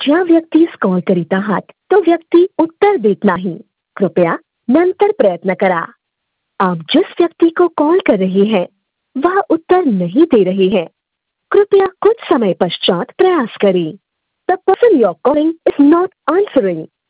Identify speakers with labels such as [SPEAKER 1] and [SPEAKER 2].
[SPEAKER 1] ज्या व्यक्तीस कॉल करीत आहात तो व्यक्ती उत्तर देत नाही। कृपया नंतर प्रयत्न करा। आप जिस व्यक्ति को कॉल कर रहे हैं वह उत्तर नहीं दे रहे हैं। कृपया कुछ समय पश्चात प्रयास करें। The person you're calling is not answering.